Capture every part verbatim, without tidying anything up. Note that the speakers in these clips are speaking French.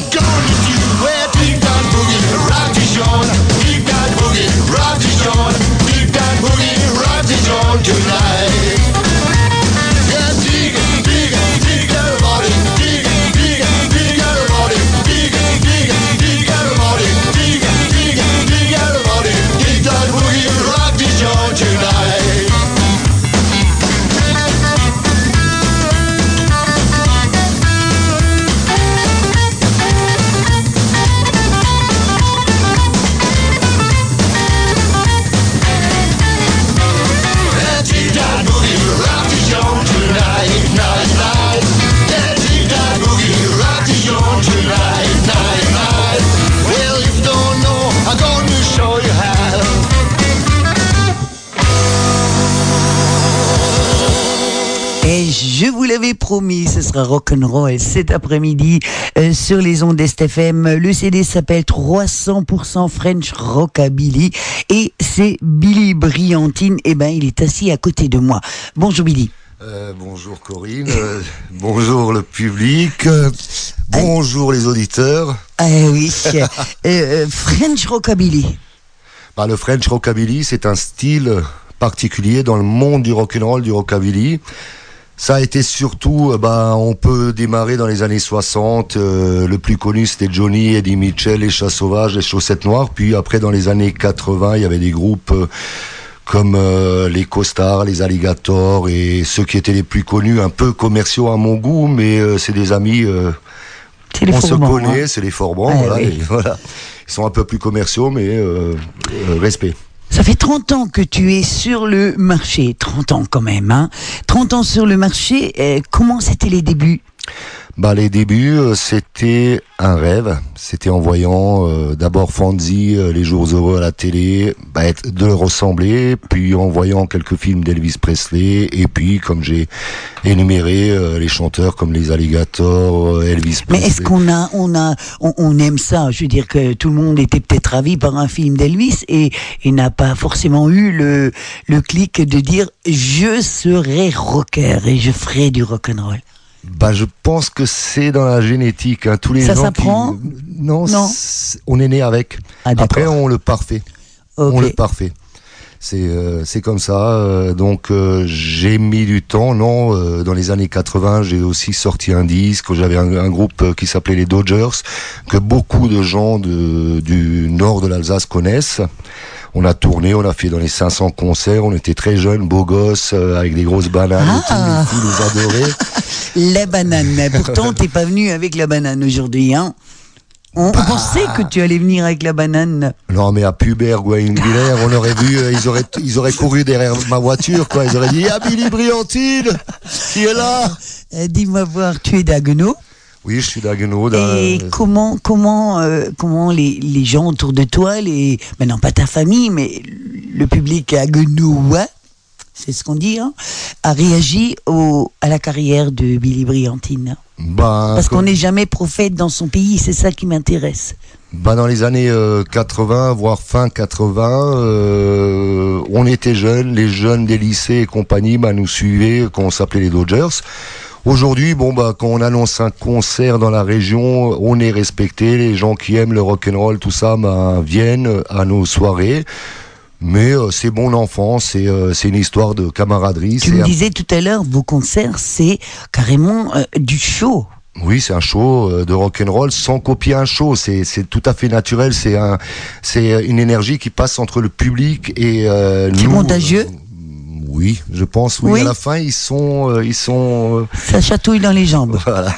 gone with you. Well, dig that boogie, rock the John. Dig that boogie, rock the John. Dig that boogie, rock the John tonight. Yeah, dig, dig, dig everybody. Dig, dig, dig everybody. Dig, dig, dig everybody. Dig, dig, dig everybody. Dig that boogie, rock the John tonight. Et je vous l'avais promis, ce sera rock'n'roll cet après-midi euh, sur les ondes d'Est F M. Le C D s'appelle trois cents pour cent French Rockabilly et c'est Billy Briantine. Eh ben, il est assis à côté de moi. Bonjour Billy. Euh, bonjour Corinne, euh, bonjour le public, euh, bonjour les auditeurs. Ah oui, euh, French Rockabilly. Bah, le French Rockabilly, c'est un style particulier dans le monde du rock'n'roll, du rockabilly. Ça a été surtout, bah, on peut démarrer dans les années soixante, euh, le plus connu c'était Johnny, Eddie Mitchell, les Chats Sauvages, les Chaussettes Noires, puis après dans les années quatre-vingts, il y avait des groupes euh, comme euh, les Costards, les Alligators et ceux qui étaient les plus connus, un peu commerciaux à mon goût, mais euh, c'est des amis, euh, on se connaît, hein. C'est les Forbans, ah, voilà, oui. Voilà. Ils sont un peu plus commerciaux, mais euh, euh, respect. Ça fait trente ans que tu es sur le marché, trente ans quand même, hein. trente ans sur le marché, euh, comment c'était les débuts ? Bah, les débuts, euh, c'était un rêve. C'était en voyant euh, d'abord Fonzie, euh, Les Jours Heureux à la télé, bah, être, de le ressembler, puis en voyant quelques films d'Elvis Presley, et puis comme j'ai énuméré euh, les chanteurs comme les Alligators, euh, Elvis Presley. Mais est-ce qu'on a, on a, on, on aime ça ? Je veux dire que tout le monde était peut-être ravi par un film d'Elvis et, et n'a pas forcément eu le, le clic de dire je serai rocker et je ferai du rock'n'roll. Bah, je pense que c'est dans la génétique, hein. Tous les ça gens s'apprend qui... Non, non. on est né avec. Ah, après, on le parfait. Okay. On le parfait. C'est euh, c'est comme ça. Euh, donc euh, j'ai mis du temps. Non, euh, dans les années quatre-vingts, j'ai aussi sorti un disque. J'avais un, un groupe qui s'appelait les Dodgers, que beaucoup de gens de, du nord de l'Alsace connaissent. On a tourné, on a fait dans les cinq cents concerts, on était très jeunes, beaux gosses, euh, avec des grosses bananes, ah. et tout, les filles nous adoraient. La banane, pourtant t'es pas venu avec la banane aujourd'hui, hein. On bah. pensait que tu allais venir avec la banane. Non, mais à Pubert ou à Ingulaire, on aurait vu, euh, ils auraient, ils auraient couru derrière ma voiture, quoi. Ils auraient dit, ah, Billy Briantine, qui est là? Euh, dis-moi voir, tu es d'Haguenau? Oui, je suis d'Haguenau. Et d'un... comment, comment, euh, comment les, les gens autour de toi, les, maintenant pas ta famille, mais le public haguenauois, c'est ce qu'on dit, hein, a réagi au, à la carrière de Billy Briantine? Ben, Parce comme... qu'on n'est jamais prophète dans son pays, c'est ça qui m'intéresse. Ben dans les années euh, quatre-vingts, voire fin quatre-vingts, euh, on était jeunes, les jeunes des lycées et compagnie ben, nous suivaient, quand on s'appelait les Dodgers. Aujourd'hui, bon bah quand on annonce un concert dans la région, on est respecté. Les gens qui aiment le rock'n'roll, tout ça, ben, viennent à nos soirées. Mais euh, c'est bon enfant, c'est euh, c'est une histoire de camaraderie. Tu me disais tout à l'heure, vos concerts, c'est carrément euh, du show. Oui, c'est un show euh, de rock'n'roll sans copier un show. C'est c'est tout à fait naturel. C'est un c'est une énergie qui passe entre le public et euh, nous. C'est contagieux. Euh, Oui, je pense, oui. oui. À la fin, ils sont... Euh, ils sont euh... Ça chatouille dans les jambes. Voilà.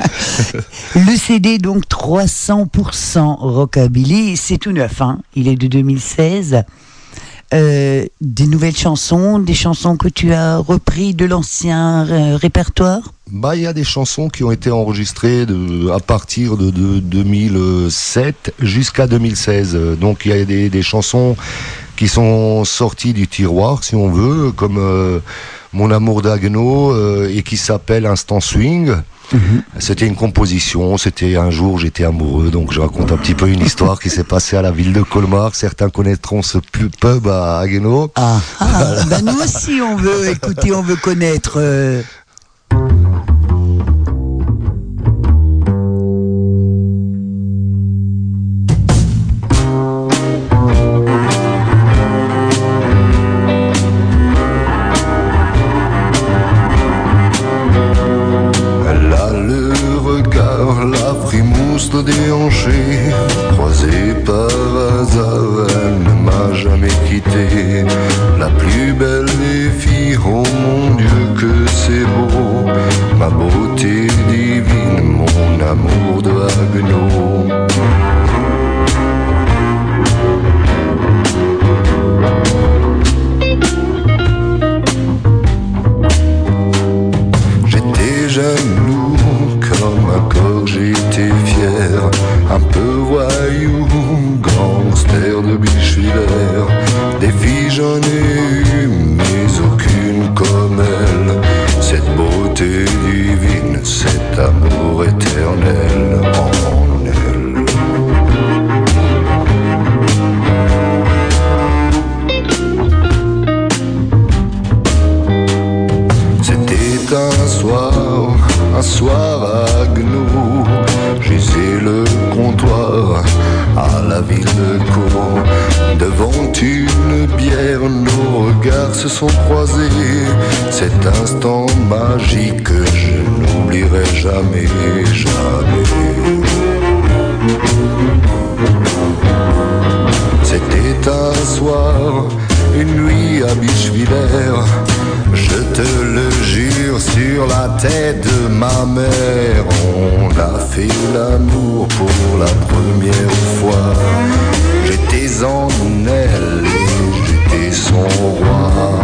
Le C D, donc, trois cents pour cent Rockabilly, c'est tout neuf, hein. Il est de deux mille seize. Euh, des nouvelles chansons, des chansons que tu as repris de l'ancien euh, répertoire? Bah, il y a des chansons qui ont été enregistrées de, à partir de, de deux mille sept jusqu'à deux mille seize. Donc, il y a des, des chansons qui sont sorties du tiroir, si on veut, comme euh, Mon amour d'Haguenau euh, et qui s'appelle Instant Swing. Mmh. C'était une composition, c'était un jour j'étais amoureux, donc je raconte un petit peu une histoire qui s'est passée à la ville de Colmar. Certains connaîtront ce pub à Haguenau. Ah, ah voilà. Ben nous aussi on veut écouter, on veut connaître. Euh... muscles déhanchés, croisés par hasard, elle ne m'a jamais quitté. La plus belle des filles, oh mon Dieu que c'est beau, ma beauté divine, mon amour de Haguenau. J'étais jaloux comme un coq, j'étais fier, un peu voyou, gangster de Bichevillers. Des filles j'en ai eu, mais aucune comme elle. Cette beauté divine, cet amour éternel en elle. C'était un soir, un soir à Haguenau, j'usais le comptoir à la ville de Caux. Devant une bière, nos regards se sont croisés. Cet instant magique que je n'oublierai jamais, jamais. C'était un soir, une nuit à Bichevillers. Je te le jure sur la tête de ma mère, on a fait l'amour pour la première fois. J'étais en elle et j'étais son roi.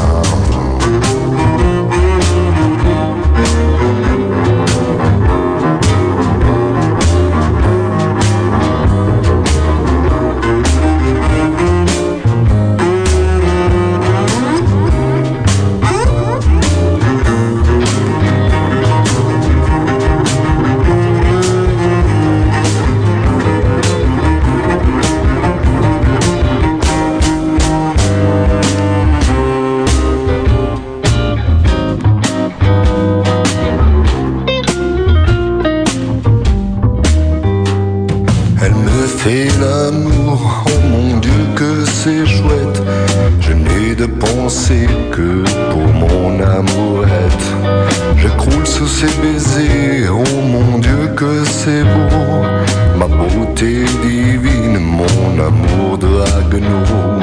Fait l'amour, oh mon Dieu que c'est chouette. Je n'ai de pensée que pour mon amourette. Je croule sous ses baisers, oh mon Dieu que c'est beau. Ma beauté divine, mon amour de Haguenau.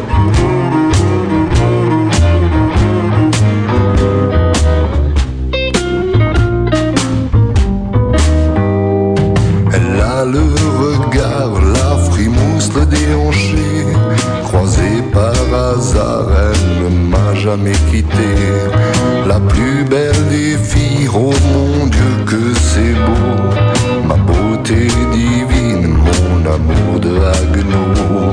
Elle a le regard, la frimousse, le déhanché, croisée par hasard, elle ne m'a jamais quitté. La plus belle des filles, oh mon Dieu que c'est beau, ma beauté divine, mon amour de Haguenau.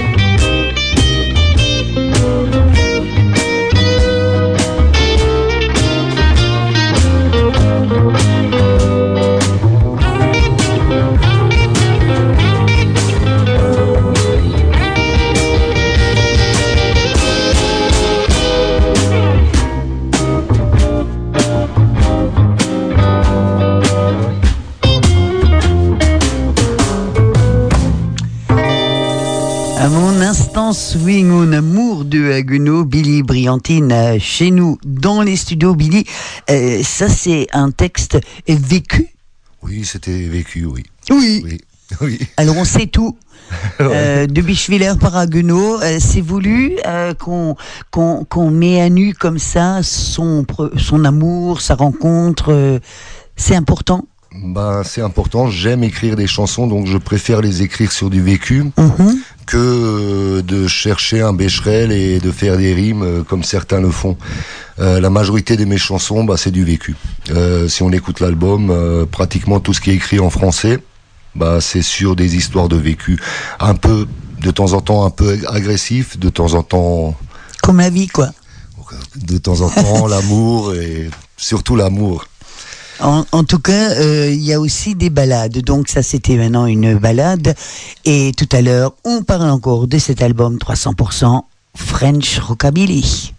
À mon instant swing, mon amour de Haguenau, Billy Briantine, euh, chez nous, dans les studios. Billy, euh, ça c'est un texte vécu? Oui, c'était vécu, oui. Oui. Oui. Oui. Alors on sait tout. Ouais. Euh, de Bichevillers par Haguenau, euh, c'est voulu euh, qu'on, qu'on, qu'on met à nu comme ça son, son amour, sa rencontre, euh, c'est important? Ben, c'est important, j'aime écrire des chansons, donc je préfère les écrire sur du vécu Mm-hmm. que euh, de chercher un bécherel et de faire des rimes euh, comme certains le font. Euh, la majorité de mes chansons, bah, c'est du vécu. Euh, si on écoute l'album, euh, pratiquement tout ce qui est écrit en français, bah, c'est sur des histoires de vécu. Un peu, de temps en temps, un peu agressif, de temps en temps... Comme la vie, quoi. De temps en temps, l'amour, et surtout l'amour. En, en tout cas, euh, il y a aussi des ballades. Donc ça, c'était maintenant une ballade. Et tout à l'heure, on parle encore de cet album trois cents pour cent French Rockabilly.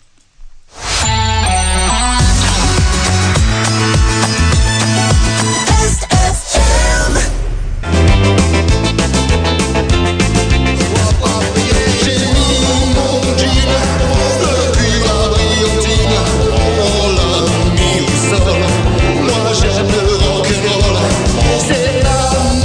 C'est l'amour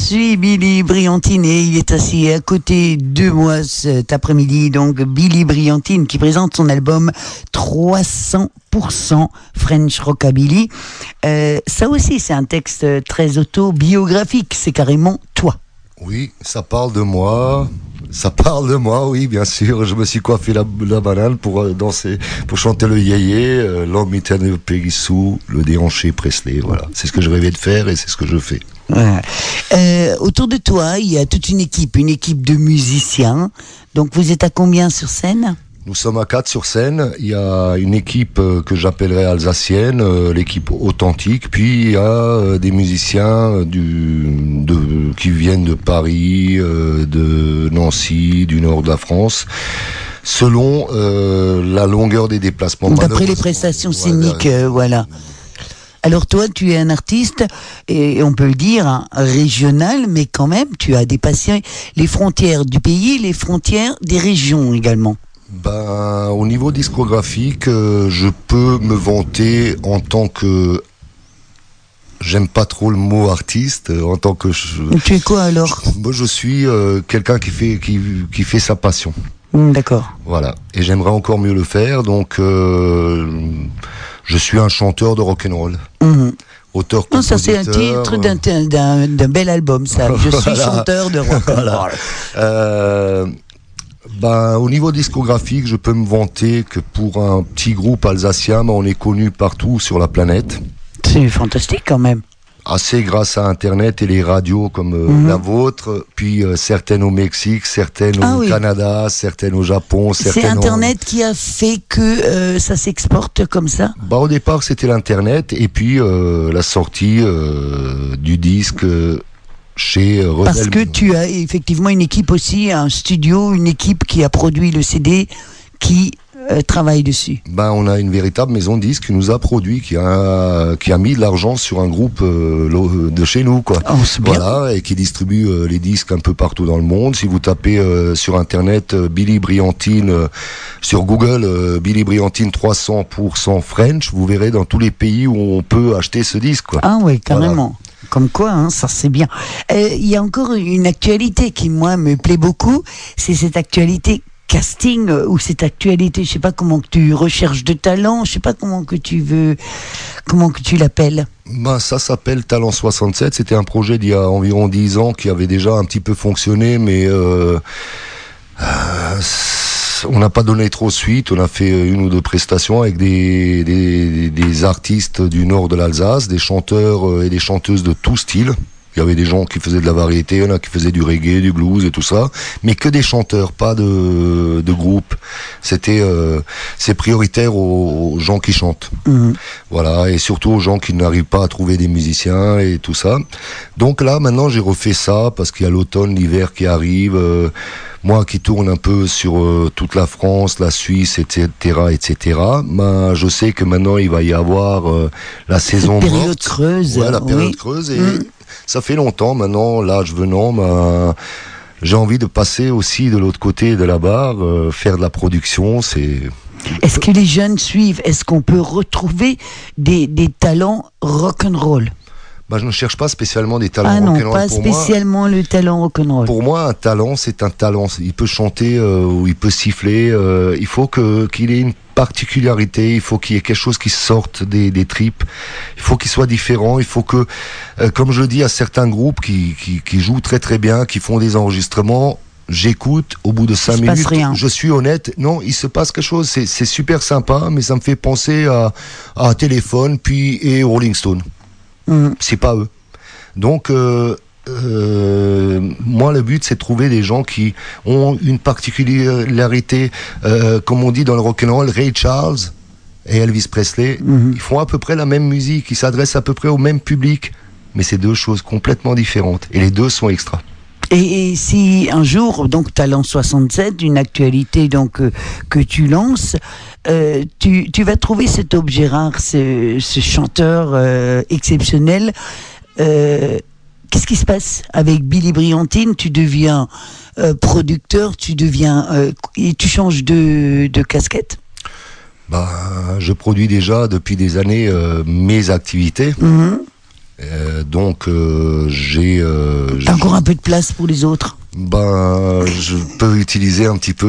suis Billy Briantine et il est assis à côté de moi cet après-midi. Donc Billy Briantine qui présente son album trois cents pour cent French Rockabilly. Euh, ça aussi, c'est un texte très autobiographique. C'est carrément toi. Oui, ça parle de moi. Ça parle de moi, oui, bien sûr. Je me suis coiffé la, la banane pour euh, danser, pour chanter le yéyé, euh, l'homme éternel Peggy Sue, le déhanché Presley. Voilà, c'est ce que je rêvais de faire et c'est ce que je fais. Ouais. Euh, autour de toi, il y a toute une équipe, une équipe de musiciens. Donc vous êtes à combien sur scène ? Nous sommes à quatre sur scène. Il y a une équipe euh, que j'appellerais alsacienne, euh, l'équipe authentique. Puis il y a euh, des musiciens euh, du, de, qui viennent de Paris, euh, de Nancy, du nord de la France, selon euh, la longueur des déplacements. D'après les prestations scéniques, voilà. Euh, voilà. Alors toi, tu es un artiste, et on peut le dire, hein, régional, mais quand même, tu as dépassé les frontières du pays, les frontières des régions également. Ben, au niveau discographique, euh, je peux me vanter en tant que... J'aime pas trop le mot artiste, euh, en tant que... Je, tu es quoi alors ? je, Moi, je suis euh, quelqu'un qui fait, qui, qui fait sa passion. Mmh, d'accord. Voilà. Et j'aimerais encore mieux le faire, donc euh, je suis un chanteur de rock'n'roll. Mmh. Auteur, compositeur. Non, ça c'est un titre d'un, d'un, d'un bel album, ça. Je suis voilà. chanteur de rock'n'roll. Voilà. Euh... Ben, au niveau discographique, je peux me vanter que pour un petit groupe alsacien, ben, on est connu partout sur la planète. C'est fantastique quand même. Assez grâce à Internet et les radios comme euh, mmh. la vôtre, puis euh, certaines au Mexique, certaines ah, au oui. Canada, certaines au Japon. Certaines c'est Internet en... qui a fait que euh, ça s'exporte comme ça ? Ben, au départ, c'était l'Internet et puis euh, la sortie euh, du disque... Euh, Chez Rebelle. Parce que tu as effectivement une équipe aussi, un studio, une équipe qui a produit le C D, qui euh, travaille dessus. Ben, on a une véritable maison de disques qui nous a produit, qui a, qui a mis de l'argent sur un groupe euh, de chez nous, quoi. Oh, c'est voilà, bien. Et qui distribue euh, les disques un peu partout dans le monde. Si vous tapez euh, sur Internet euh, Billy Briantine, euh, sur Google, euh, Billy Briantine trois cents pour cent French, vous verrez dans tous les pays où on peut acheter ce disque, quoi. Ah oui, carrément. Voilà. Comme quoi, hein, ça c'est bien. Il euh, y a encore une actualité qui, moi, me plaît beaucoup. C'est cette actualité casting euh, ou cette actualité, je sais pas comment que tu recherches de talent, je sais pas comment que tu veux, comment que tu l'appelles. Ben, ça s'appelle Talent soixante-sept. C'était un projet d'il y a environ dix ans qui avait déjà un petit peu fonctionné, mais euh, euh, on n'a pas donné trop suite. On a fait une ou deux prestations avec des, des, des artistes du nord de l'Alsace, des chanteurs et des chanteuses de tout style. Il y avait des gens qui faisaient de la variété, il y en a qui faisaient du reggae, du blues et tout ça, mais que des chanteurs, pas de, de groupe. C'était, euh, c'est prioritaire aux, aux gens qui chantent. Mmh. Voilà, et surtout aux gens qui n'arrivent pas à trouver des musiciens et tout ça. Donc là, maintenant, j'ai refait ça parce qu'il y a l'automne, l'hiver qui arrive. Euh, moi qui tourne un peu sur euh, toute la France, la Suisse, et cetera, et cetera. Ben, je sais que maintenant il va y avoir euh, la saison période morte. creuse. Ouais, la période oui. creuse. Et mmh. ça fait longtemps maintenant, l'âge venant, ben, j'ai envie de passer aussi de l'autre côté de la barre, euh, faire de la production. C'est. Est-ce que les jeunes suivent ? Est-ce qu'on peut retrouver des, des talents rock'n'roll ? Bah, je ne cherche pas spécialement des talents ah non, rock'n'roll. Pas pour spécialement moi, le talent rock'n'roll. Pour moi, un talent, c'est un talent. Il peut chanter euh, ou il peut siffler. Euh, il faut que, qu'il ait une particularité. Il faut qu'il y ait quelque chose qui sorte des, des tripes. Il faut qu'il soit différent. Il faut que, euh, comme je dis à certains groupes qui, qui, qui jouent très très bien, qui font des enregistrements, j'écoute, au bout de cinq minutes, je suis honnête, non, il se passe quelque chose. C'est, c'est super sympa, mais ça me fait penser à, à Téléphone, puis et Rolling Stone. Mmh. C'est pas eux. Donc, euh, euh, moi, le but, c'est de trouver des gens qui ont une particularité, euh, comme on dit dans le rock'n'roll, Ray Charles et Elvis Presley, mmh. ils font à peu près la même musique, ils s'adressent à peu près au même public, mais c'est deux choses complètement différentes, et les deux sont extra. Et, et si un jour, donc Talent soixante-sept, une actualité donc euh, que tu lances, euh, tu, tu vas trouver cet objet rare, ce, ce chanteur euh, exceptionnel. Euh, qu'est-ce qui se passe avec Billy Briantine ? Tu deviens euh, producteur, tu deviens euh, et tu changes de, de casquette. Bah, je produis déjà depuis des années euh, mes activités. Mmh. Euh, donc euh, j'ai... Euh, T'as encore un peu de place pour les autres? Ben, je peux utiliser un petit peu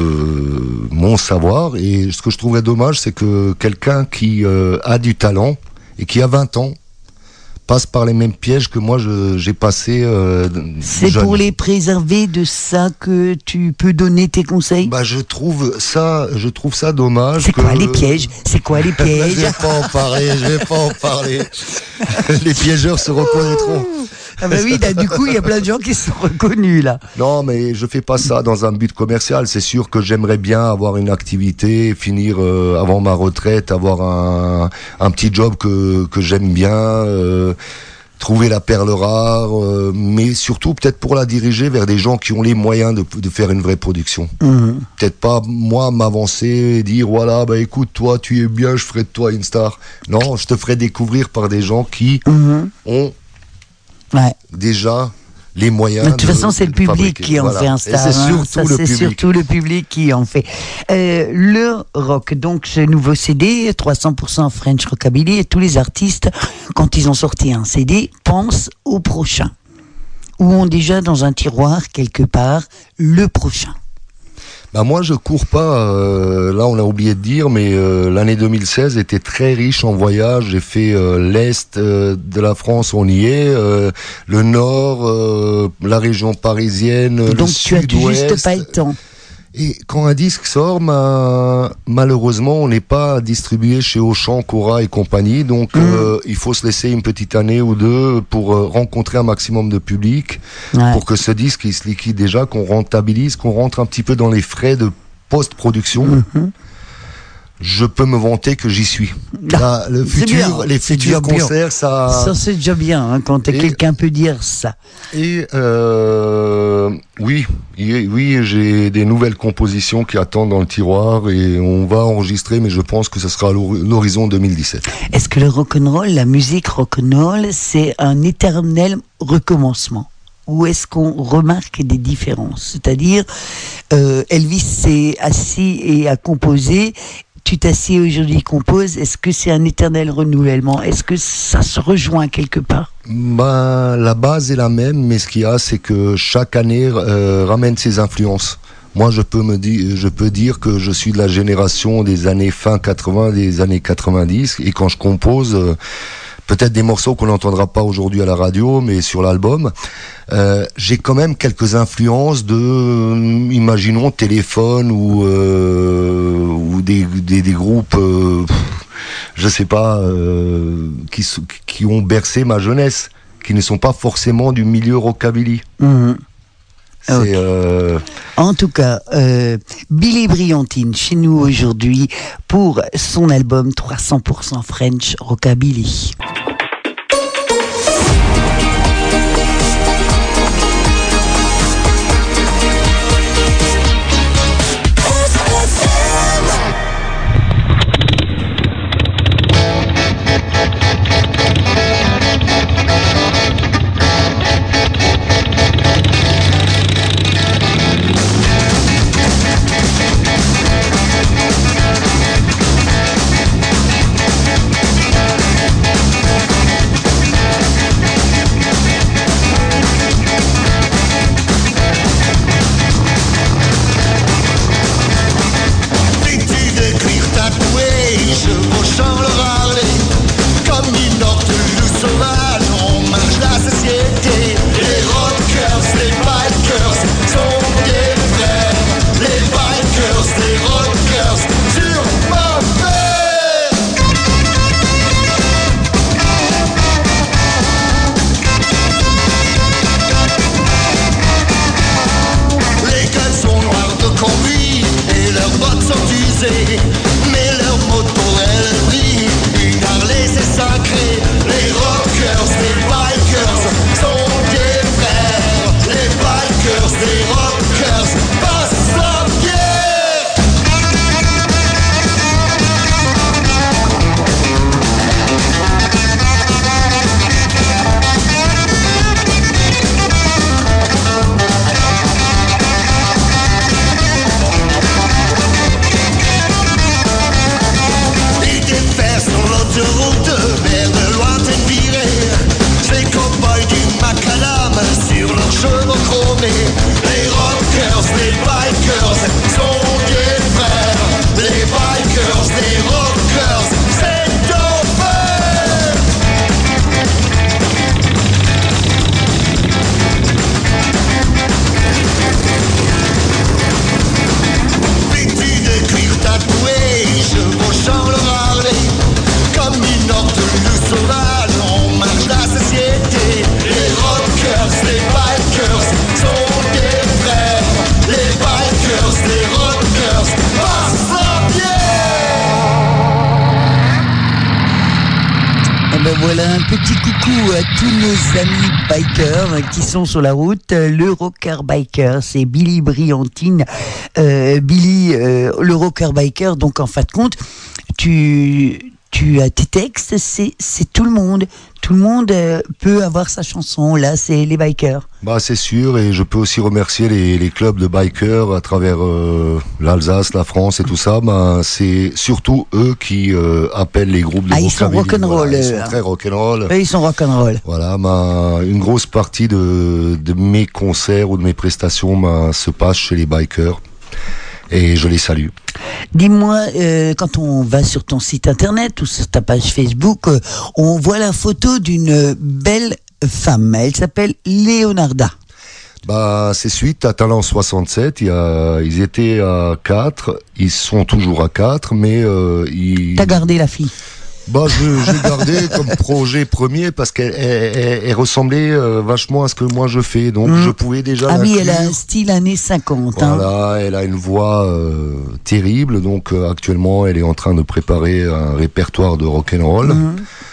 euh, mon savoir. Et ce que je trouverais dommage, c'est que quelqu'un qui euh, a du talent et qui a vingt ans passe par les mêmes pièges que moi je, j'ai passé euh, C'est jeune. pour les préserver de ça que tu peux donner tes conseils? Bah, je trouve ça, je trouve ça dommage. C'est que... quoi les pièges? C'est quoi les pièges? Je vais pas en parler, je vais pas en parler. Les piégeurs se reconnaîtront. Ah bah oui, là, du coup, il y a plein de gens qui se sont reconnus, là. Non, mais je fais pas ça dans un but commercial. C'est sûr que j'aimerais bien avoir une activité, finir euh, avant ma retraite, avoir un, un petit job que, que j'aime bien, euh, trouver la perle rare, euh, mais surtout peut-être pour la diriger vers des gens qui ont les moyens de, de faire une vraie production. Mmh. Peut-être pas, moi, m'avancer et dire, voilà, bah écoute, toi, tu es bien, je ferai de toi une star. Non, je te ferai découvrir par des gens qui Mmh. ont Ouais. déjà les moyens. De toute de, façon, c'est le de public fabriquer. qui en Voilà. fait un Et star. c'est hein. surtout Ça, le c'est public. surtout le public qui en fait. Euh, le rock, donc ce nouveau C D, trois cents pour cent French Rockabilly, et tous les artistes, quand ils ont sorti un C D, pensent au prochain. Ou ont déjà dans un tiroir, quelque part, le prochain. Bah moi je cours pas, euh, là on a oublié de dire, mais euh, l'année deux mille seize était très riche en voyages. J'ai fait euh, l'Est euh, de la France, on y est, euh, le Nord, euh, la région parisienne, Donc le tu as Sud-Ouest. juste pas le temps. Et quand un disque sort, ma- malheureusement, on n'est pas distribué chez Auchan, Cora et compagnie. Donc, Mmh. euh, il faut se laisser une petite année ou deux pour euh, rencontrer un maximum de public, Ouais. pour que ce disque il se liquide déjà, qu'on rentabilise, qu'on rentre un petit peu dans les frais de post-production. Mhm. Je peux me vanter que j'y suis. Ah, Là, le c'est futur, bien, les c'est futurs déjà bien. concerts, ça. Ça, c'est déjà bien, hein, quand Et- quelqu'un peut dire ça. Et euh, oui, y- oui, j'ai des nouvelles compositions qui attendent dans le tiroir et on va enregistrer, mais je pense que ce sera à l'hor- l'horizon deux mille dix-sept. Est-ce que le rock'n'roll, la musique rock'n'roll, c'est un éternel recommencement? Ou est-ce qu'on remarque des différences? C'est-à-dire, euh, Elvis s'est assis et a composé, tu t'assieds aujourd'hui, compose, est-ce que c'est un éternel renouvellement? Est-ce que ça se rejoint quelque part? Ben, la base est la même, mais ce qu'il y a, c'est que chaque année euh, ramène ses influences. Moi, je peux me dire, je peux dire que je suis de la génération des années fin quatre-vingts, des années quatre-vingt-dix, et quand je compose, euh, peut-être des morceaux qu'on n'entendra pas aujourd'hui à la radio, mais sur l'album, euh, j'ai quand même quelques influences de, euh, imaginons, Téléphone ou euh, ou des, des, des groupes, euh, pff, je sais pas, euh, qui s- qui ont bercé ma jeunesse, qui ne sont pas forcément du milieu rockabilly. Mhm. C'est Ok. euh, En tout cas, euh, Billy Briantine chez nous aujourd'hui pour son album trois cents pour cent French Rockabilly. Vêtu de cuir tatoué, chevauchant le Harley, comme dit Norte loup sauvage, on marche la société. Les rockers, les bikers sont des frères. Les bikers, les rockers, sur ma paire. Les gueules sont noires de conduit et leurs bottes sont usées, mais leur moto elle brille. Une Harley c'est sacré. Les rockers, les bikers sont des frères. Les bikers, les petit coucou à tous nos amis bikers qui sont sur la route. Le rocker biker, c'est Billy Briantine. Euh, Billy, euh, le rocker biker, donc en fin de compte, tu... Tu as tes textes, c'est, c'est tout le monde. Tout le monde euh, peut avoir sa chanson. Là, c'est les bikers. Bah, c'est sûr, et je peux aussi remercier les, les clubs de bikers à travers euh, l'Alsace, la France et tout ça. Bah, c'est surtout eux qui euh, appellent les groupes de ah, ils sont rock'n'roll. Voilà, ils sont hein. très rock'n'roll. Eux, ils sont rock'n'roll. Voilà, bah, une grosse partie de, de mes concerts ou de mes prestations bah, se passe chez les bikers. Et je les salue. Dis-moi, euh, quand on va sur ton site internet ou sur ta page Facebook, euh, on voit la photo d'une belle femme. Elle s'appelle Leonarda. Bah, c'est suite à Talent soixante-sept. Il y a, ils étaient à quatre. Ils sont toujours à quatre, mais euh, ils. T'as gardé la fille? Bah, je, j'ai gardé comme projet premier parce qu'elle elle, elle, elle ressemblait euh, vachement à ce que moi je fais, donc mmh. je pouvais déjà. Ah oui, elle a un style années cinquante. Voilà, hein. elle a une voix euh, terrible, donc euh, actuellement elle est en train de préparer un répertoire de rock'n'roll. Mmh.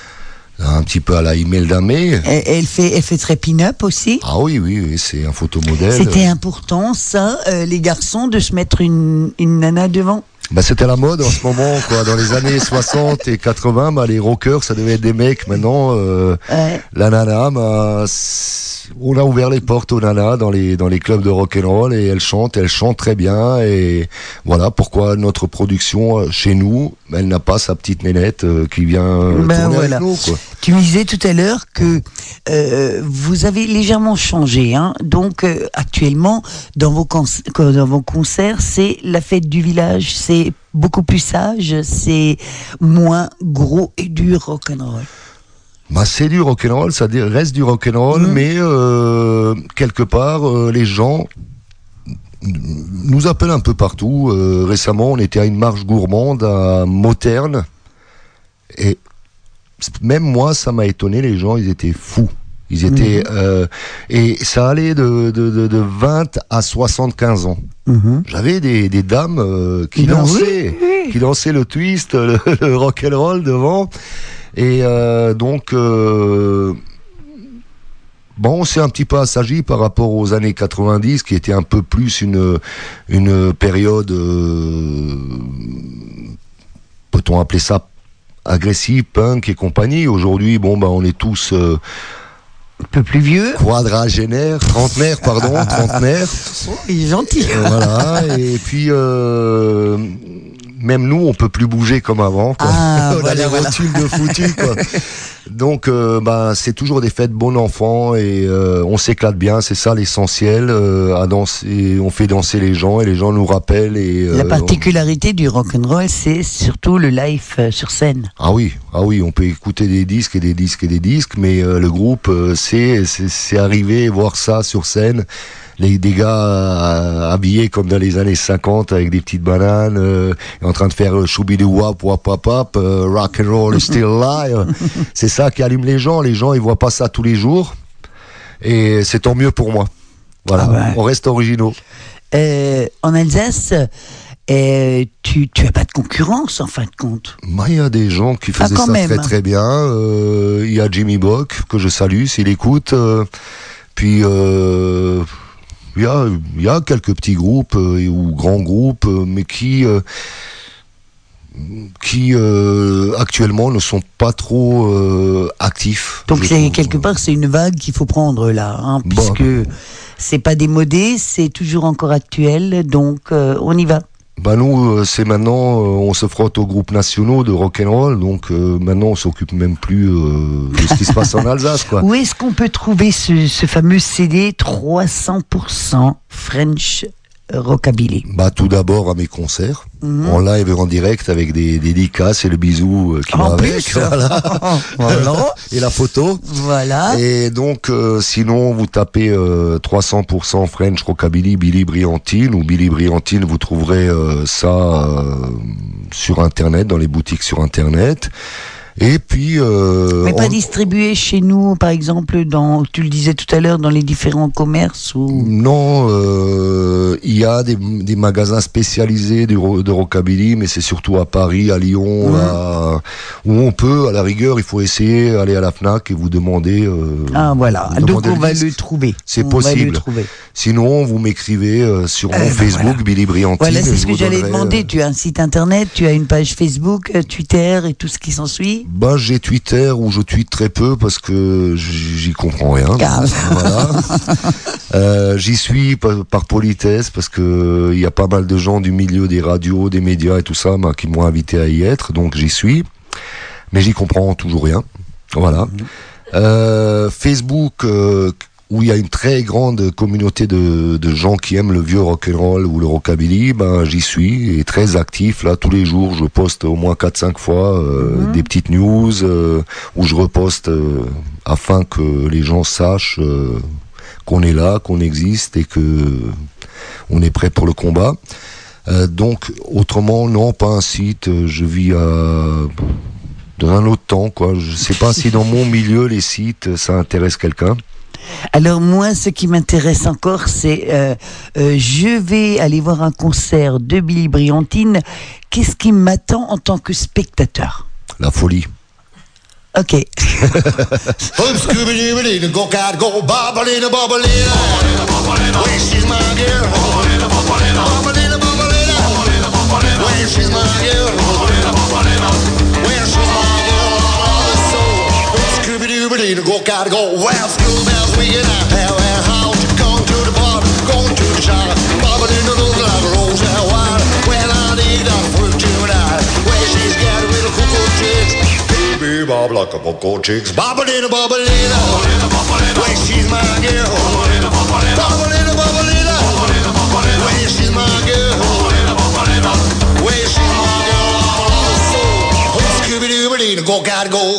Un petit peu à la Imelda May. Elle, elle fait, elle fait très pin-up aussi. Ah oui, oui, oui, c'est un photomodèle. C'était important, ça, euh, les garçons, de se mettre une, une nana devant. Bah, c'était la mode en ce moment, quoi. Dans les années soixante et quatre-vingts, bah, les rockers, ça devait être des mecs. Maintenant, euh, ouais. la nana, bah, on a ouvert les portes aux nanas dans les, dans les clubs de rock'n'roll et elles chantent, elles chantent très bien. Et voilà pourquoi notre production, chez nous, elle n'a pas sa petite nénette euh, qui vient ben tourner voilà. avec nous, quoi. Tu me disais tout à l'heure que euh, vous avez légèrement changé, hein. Donc euh, actuellement dans vos, con- dans vos concerts, c'est la fête du village, c'est beaucoup plus sage, c'est moins gros et du rock'n'roll. Bah, c'est du rock'n'roll, ça reste du rock'n'roll, mmh. mais euh, quelque part euh, les gens nous appellent un peu partout. Euh, récemment, on était à une marche gourmande à Mauterne et même moi, ça m'a étonné, les gens, ils étaient fous. Ils étaient... Mmh. Euh, et ça allait de, de, de, de vingt à soixante-quinze ans. Mmh. J'avais des, des dames euh, qui, non, dansaient, oui, oui. qui dansaient le twist, le, le rock'n'roll devant. Et euh, donc... Euh, bon, on s'est un petit peu assagi par rapport aux années quatre-vingt-dix, qui était un peu plus une, une période... Euh, peut-on appeler ça agressif, punk et compagnie. Aujourd'hui, bon, bah, on est tous euh, un peu plus vieux, quadragénaires, trentenaires, pardon, trentenaires. Oh, il est gentil. Euh, voilà. Et puis, euh, même nous, on peut plus bouger comme avant, quoi. Ah, on voilà, a les voilà. rotules de foutus, quoi. Donc, euh, bah, c'est toujours des fêtes bon enfant et euh, on s'éclate bien, c'est ça l'essentiel. Euh, à danser, on fait danser les gens et les gens nous rappellent. Et, euh, la particularité on... du rock'n'roll, c'est surtout le live euh, sur scène. Ah oui, ah oui, on peut écouter des disques et des disques et des disques, mais euh, le groupe, euh, c'est, c'est, c'est arriver voir ça sur scène. Les, des gars euh, habillés comme dans les années cinquante avec des petites bananes, euh, en train de faire euh, choubidou wap wap wap wap, euh, rock and roll is still alive. C'est ça qui allume les gens. Les gens, ils voient pas ça tous les jours, et c'est tant mieux pour moi. Voilà, ah ouais. On reste originaux. Euh, en Alsace, euh, tu tu as pas de concurrence en fin de compte. Bah, il y a des gens qui faisaient ah, ça même. très très bien. Euh, il y a Jimmy Bock que je salue s'il écoute. Euh, puis euh, Il y a, il y a quelques petits groupes euh, ou grands groupes, euh, mais qui, euh, qui euh, actuellement ne sont pas trop euh, actifs. Donc c'est, quelque part, c'est une vague qu'il faut prendre là, hein, puisque bon. C'est pas démodé, c'est toujours encore actuel, donc euh, on y va. Bah nous, c'est maintenant, euh, on se frotte aux groupes nationaux de rock'n'roll, donc euh, maintenant on s'occupe même plus euh, de ce qui se passe en Alsace, quoi. Où est-ce qu'on peut trouver ce, ce fameux C D trois cents pour cent French Rockabilly? Bah tout d'abord à mes concerts, mmh. en live et en direct avec des, des dédicaces et le bisou euh, qui va avec, voilà. Voilà. Et la photo. Voilà. Et donc euh, sinon vous tapez euh, trois cents pour cent French Rockabilly, Billy Briantine ou Billy Briantine, vous trouverez euh, ça euh, sur internet, dans les boutiques sur internet. Et puis... Euh, Mais pas on... distribué chez nous, par exemple, dans, tu le disais tout à l'heure, dans les différents commerces ou... Non, euh, il y a des, des magasins spécialisés de, de rockabilly, mais c'est surtout à Paris, à Lyon, mmh. à, où on peut, à la rigueur, il faut essayer, aller à la Fnac et vous demander... Euh, ah voilà, vous donc on le va disque. le trouver. C'est on possible. Sinon, vous m'écrivez euh, sur euh, mon ben Facebook, voilà. Billy Briantine. Voilà, c'est ce que j'allais donnerai, demander. Euh... Tu as un site internet, tu as une page Facebook, Twitter et tout ce qui s'ensuit. Bah, j'ai Twitter où je tweete très peu parce que j'y comprends rien. Ah. Voilà. euh, j'y suis par, par politesse parce que il y a pas mal de gens du milieu des radios, des médias et tout ça bah, qui m'ont invité à y être, donc j'y suis. Mais j'y comprends toujours rien. Voilà. Mmh. Euh, Facebook. Euh, où il y a une très grande communauté de, de gens qui aiment le vieux rock'n'roll ou le rockabilly, ben j'y suis et très actif. Là, tous les jours, je poste au moins quatre cinq fois euh, mmh. des petites news euh, où je reposte euh, afin que les gens sachent euh, qu'on est là, qu'on existe et que on est prêt pour le combat. Euh, donc, autrement, non, pas un site. Je vis à dans un autre temps, quoi. Je sais pas si dans mon milieu les sites ça intéresse quelqu'un. Alors moi, ce qui m'intéresse encore, c'est euh, euh, je vais aller voir un concert de Billy Briantine. Qu'est-ce qui m'attend en tant que spectateur? La folie. Ok. Go, gotta go, well, school bells ringing out, how, how, going to the bar, going to the shop, bobbing in the little like a rose and wine, well, I need that fruit tonight, well, she's got a little cuckoo chicks, baby, bob like a cuckoo chicks, bobbing in a bobbing in a, well, she's my girl, bobbing in a bobbing in a, well, she's my girl, well, she's my girl, so, Scooby-Doo, go, gotta go.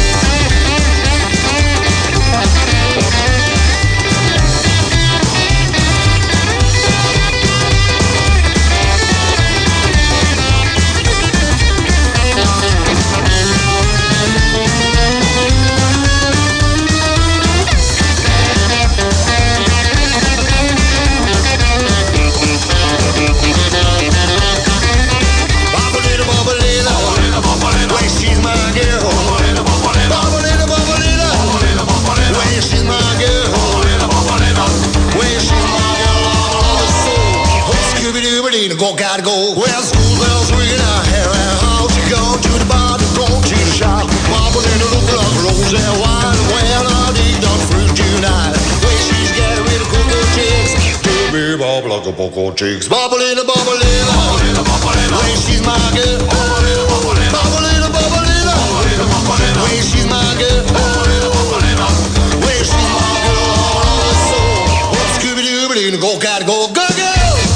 Go, gotta go. Well, school bells ringing out, here and out. You go to the bar, you go to the shop. Marble in a look like rose and wine. Well, I need that fruit tonight. Well, she's got rid of cocoa chicks. Baby, bob like a cocoa chicks. Bobble in a bubble in a. Well, she's my girl. Bobble in a bubble in a. Well, she's my girl. Well, she's my girl. So, oh, Scooby-Doo, go, gotta go, go, go.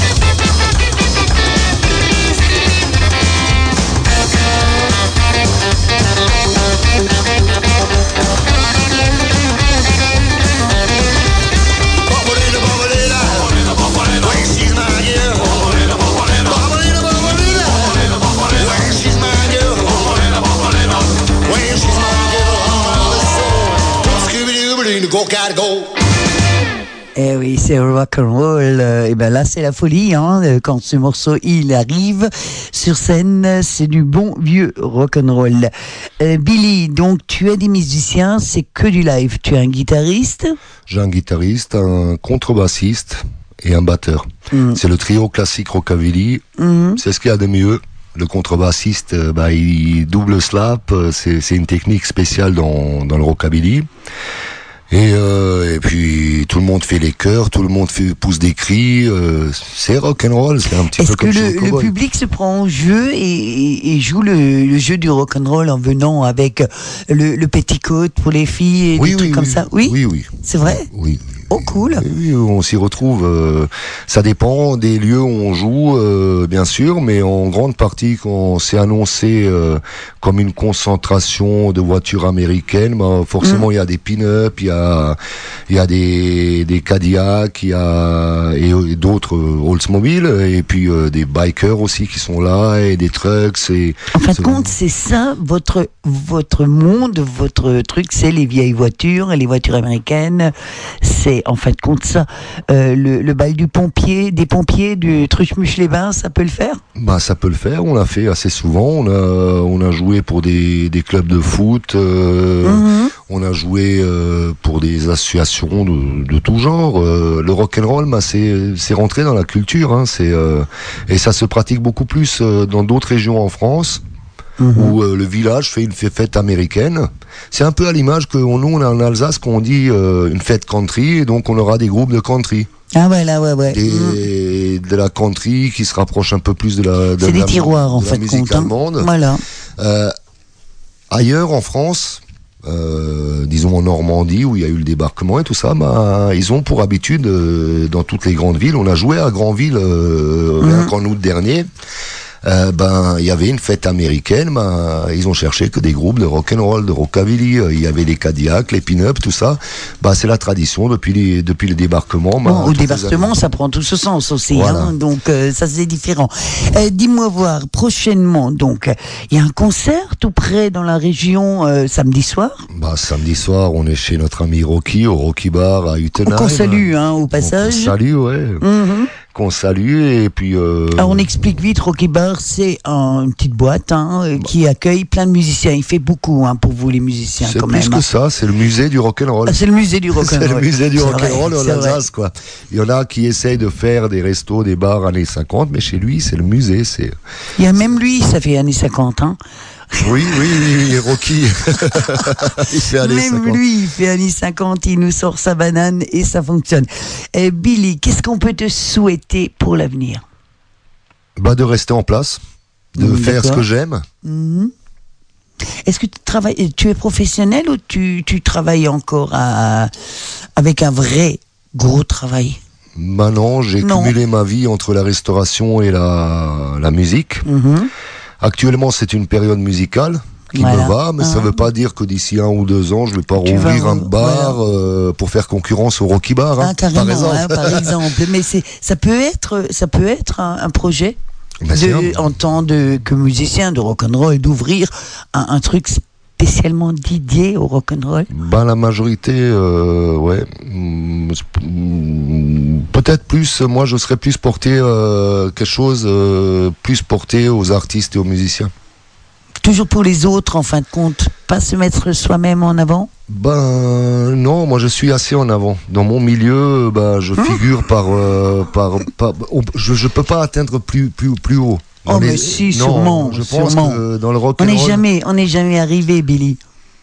Eh oui, c'est rock and roll. Et ben là, c'est la folie. Hein. Quand ce morceau il arrive sur scène, c'est du bon vieux rock and roll. Euh, Billy, donc tu as des musiciens, c'est que du live. Tu as un guitariste. J'ai un guitariste, un contrebassiste et un batteur. Mm. C'est le trio classique rockabilly. Mm. C'est ce qu'il y a de mieux. Le contrebassiste, bah, il double slap. C'est, c'est une technique spéciale dans, dans le rockabilly. Et, euh, et puis tout le monde fait les chœurs, tout le monde fait, pousse des cris, euh, c'est rock'n'roll, c'est un petit Est-ce peu comme que chez le, le public se prend au jeu et, et, et joue le, le jeu du rock'n'roll en venant avec le, le petticoat pour les filles et oui, des oui, trucs oui, comme ça? Oui, oui, oui. C'est vrai? Oui. Oh cool. Oui, on s'y retrouve. Euh, ça dépend des lieux où on joue, euh, bien sûr, mais en grande partie, quand c'est annoncé euh, comme une concentration de voitures américaines, bah, forcément il mmh. y a des pin-up, il y a, il y a des, des Cadillac, il y a et, et d'autres Oldsmobile, et puis euh, des bikers aussi qui sont là, et des trucks. Et, en fin de compte, c'est ça, votre, votre monde, votre truc, c'est les vieilles voitures, les voitures américaines. C'est en fin de compte ça. Euh, le, le bal du pompier, des pompiers, du Truchmuche-les-Bains, ça peut le faire? Bah, ça peut le faire, on l'a fait assez souvent. On a, on a joué pour des, des clubs de foot, euh, mm-hmm. on a joué euh, pour des associations de, de tout genre. Euh, le rock'n'roll, bah, c'est, c'est rentré dans la culture, hein, c'est, euh, et ça se pratique beaucoup plus euh, dans d'autres régions en France. Mmh. Où euh, le village fait une fête américaine. C'est un peu à l'image que nous on a en Alsace qu'on dit euh, une fête country, et donc on aura des groupes de country. Ah ouais, là, ouais, ouais. Des, mmh. De la country qui se rapproche un peu plus de la, de c'est de des la, tiroirs, de en la fait, musique compte, allemande. Hein. Voilà. Euh, ailleurs en France, euh, disons en Normandie où il y a eu le débarquement et tout ça, bah, ils ont pour habitude, euh, dans toutes les grandes villes, on a joué à Granville euh, mmh. rien qu'en août dernier. Euh, ben, il y avait une fête américaine, ben, ils ont cherché que des groupes de rock'n'roll, de rockabilly, il y avait les Cadillac, les pin-up, tout ça. Ben, c'est la tradition depuis les, depuis le débarquement. Ben, bon, au débarquement, ça prend tout ce sens aussi, voilà. hein, donc euh, ça c'est différent. Euh, dis-moi voir, prochainement, donc, il y a un concert tout près dans la région euh, samedi soir. Ben, samedi soir, on est chez notre ami Rocky, au Rocky Bar à Utenheim. Qu'on salue, hein, au passage. On salue, ouais. Mm-hmm. Qu'on salue, et puis... Euh... Alors on explique vite, Rocky Bar, c'est un, une petite boîte hein, bah. qui accueille plein de musiciens. Il fait beaucoup hein, pour vous les musiciens c'est quand même. C'est plus que ça, c'est le musée du rock'n'roll. Ah, c'est le musée du rock'n'roll. c'est le musée du rock'n'roll en Alsace, vrai. quoi. Il y en a qui essayent de faire des restos, des bars années cinquante, mais chez lui, c'est le musée. C'est... Il y a même lui, ça fait années cinquante, hein. Oui, oui, oui, oui, Rocky. il fait années Même cinquante. lui, il fait années cinquante, il nous sort sa banane et ça fonctionne. Et Billy, qu'est-ce qu'on peut te souhaiter pour l'avenir? Bah, de rester en place, de mmh, faire d'accord. ce que j'aime. Mmh. Est-ce que tu travailles, tu es professionnel ou tu, tu travailles encore à, avec un vrai gros travail? Bah non, j'ai non. cumulé ma vie entre la restauration et la, la musique. Mmh. Actuellement, c'est une période musicale qui voilà. me va, mais ah. ça ne veut pas dire que d'ici un ou deux ans, je ne vais pas tu rouvrir vas, un bar voilà. euh, pour faire concurrence au Rocky Bar, hein, ah, par exemple. Hein, par exemple. Mais c'est, ça peut être, ça peut être un, un projet de, en tant de, que musicien de rock'n'roll, d'ouvrir un, un truc spécialement dédié au rock'n'roll. Ben, la majorité, euh, ouais. Peut-être plus, moi je serais plus porté euh, quelque chose, euh, plus porté aux artistes et aux musiciens. Toujours pour les autres en fin de compte, pas se mettre soi-même en avant? Ben non, moi je suis assez en avant. Dans mon milieu, ben, je hum. figure par, euh, par, par je, je peux pas atteindre plus, plus, plus haut. Oh mais les... si, non, sûrement, je pense sûrement. Que dans le rock'n'roll, on n'est jamais, on n'est jamais arrivé, Billy.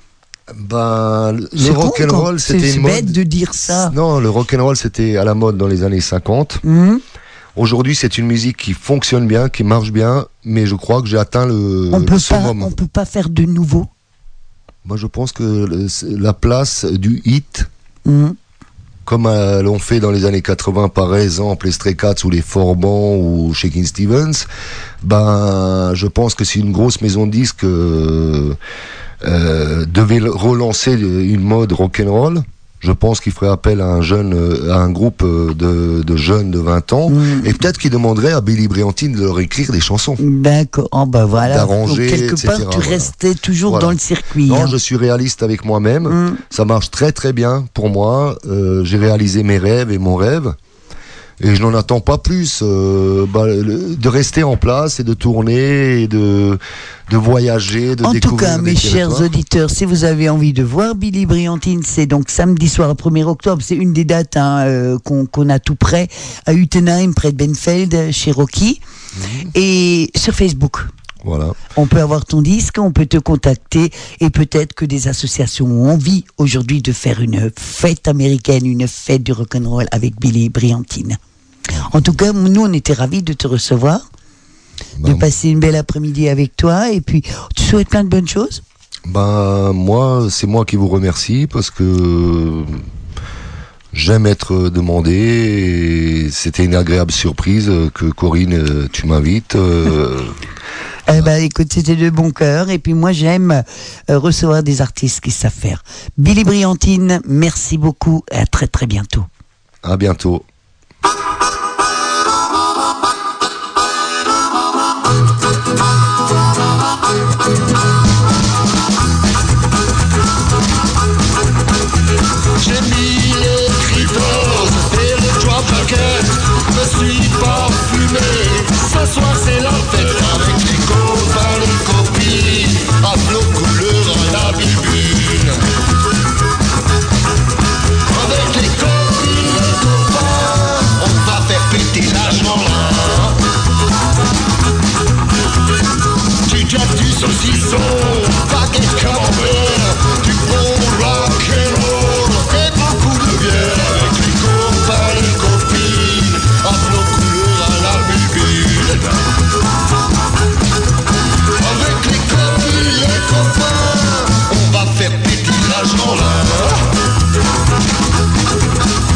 Ben, le rock'n'roll, c'était c'est une bête mode. de dire ça. Non, le rock'n'roll, c'était à la mode dans les années cinquante. Mmh. Aujourd'hui, c'est une musique qui fonctionne bien, qui marche bien, mais je crois que j'ai atteint le, on le peut summum. Pas, on peut pas faire de nouveau. Moi, je pense que le, la place du hit, mmh. comme euh, l'ont fait dans les années quatre-vingts, par exemple, les Stray Cats ou les Forbans ou Shakin' Stevens, ben, je pense que c'est une grosse maison de disques euh, euh, devait relancer une mode rock'n'roll. Je pense qu'il ferait appel à un jeune, à un groupe de, de jeunes de vingt ans, mmh. et peut-être qu'il demanderait à Billy Briantine de leur écrire des chansons. D'accord. Oh ben voilà. D'arranger, donc quelque et cetera. part, tu voilà. restais toujours voilà. dans le circuit. Non, hein. je suis réaliste avec moi-même. Mmh. Ça marche très très bien pour moi. Euh, j'ai réalisé mes rêves et mon rêve. Et je n'en attends pas plus, euh, bah, le, de rester en place et de tourner et de, de voyager, de en découvrir. En tout cas, mes chers auditeurs, si vous avez envie de voir Billy Briantine, c'est donc samedi soir, premier octobre, c'est une des dates hein, euh, qu'on, qu'on a tout près, à Utenheim, près de Benfeld, chez Rocky, mmh. et sur Facebook. Voilà. On peut avoir ton disque, on peut te contacter et peut-être que des associations ont envie aujourd'hui de faire une fête américaine, une fête du rock'n'roll avec Billy Briantine. En tout cas, nous, on était ravis de te recevoir, ben, de passer une belle après-midi avec toi, et puis tu souhaites plein de bonnes choses. Ben, moi, c'est moi qui vous remercie, parce que j'aime être demandé, et c'était une agréable surprise que Corinne, tu m'invites. Eh ben, écoute, c'était de bon cœur. Et puis moi, j'aime euh, recevoir des artistes qui savent faire. Billy Briantine, merci beaucoup. Et à très très bientôt. À bientôt. J'ai mis les critères et le drop paquet. Me suis parfumé. Ce soir c'est la fête avec les copains, les copines. À nos couleurs à la bibine. Avec les copines, les copains, on va faire péter la journée. Du jack, du saucisson, baguette camembert, du bon rock'n'roll et beaucoup de bière. Avec les copains, les copines, à nos couleurs à la bibine. Avec les copines, les copains, on va faire péter la journée.